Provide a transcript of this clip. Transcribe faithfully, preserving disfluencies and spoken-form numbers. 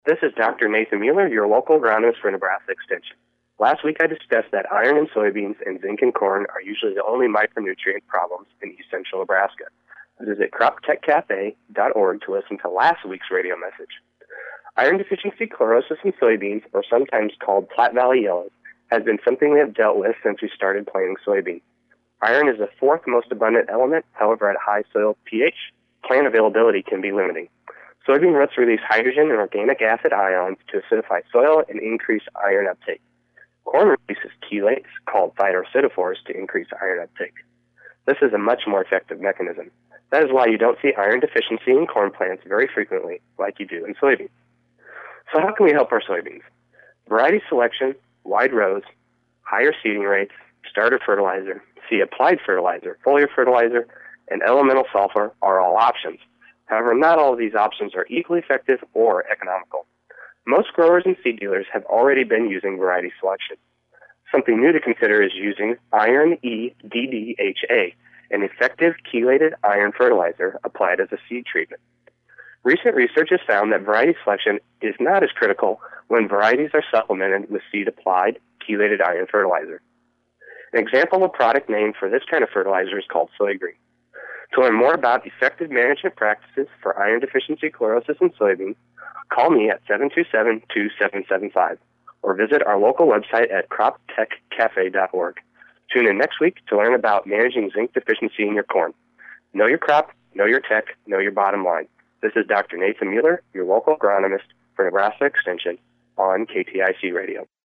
This is Doctor Nathan Mueller, your local agronomist for Nebraska Extension. Last week I discussed that iron in soybeans and zinc in corn are usually the only micronutrient problems in east central Nebraska. Visit crop tech cafe dot org to listen to last week's radio message. Iron deficiency chlorosis in soybeans, or sometimes called Platte Valley yellows, has been something we have dealt with since we started planting soybeans. Iron is the fourth most abundant element, however at high soil pH, plant availability can be limiting. Soybean roots release hydrogen and organic acid ions to acidify soil and increase iron uptake. Corn releases chelates, called phytocytophores, to increase iron uptake. This is a much more effective mechanism. That is why you don't see iron deficiency in corn plants very frequently like you do in soybeans. So how can we help our soybeans? Variety selection, wide rows, higher seeding rates, starter fertilizer, seed applied fertilizer, foliar fertilizer, and elemental sulfur are all options. However, not all of these options are equally effective or economical. Most growers and seed dealers have already been using variety selection. Something new to consider is using Iron E D D H A, an effective chelated iron fertilizer applied as a seed treatment. Recent research has found that variety selection is not as critical when varieties are supplemented with seed-applied chelated iron fertilizer. An example of a product name for this kind of fertilizer is called Soy Green. To learn more about effective management practices for iron deficiency chlorosis in soybeans, call me at seven two seven, two seven seven five or visit our local website at crop tech cafe dot org. Tune in next week to learn about managing zinc deficiency in your corn. Know your crop, know your tech, know your bottom line. This is Doctor Nathan Mueller, your local agronomist for Nebraska Extension on K T I C Radio.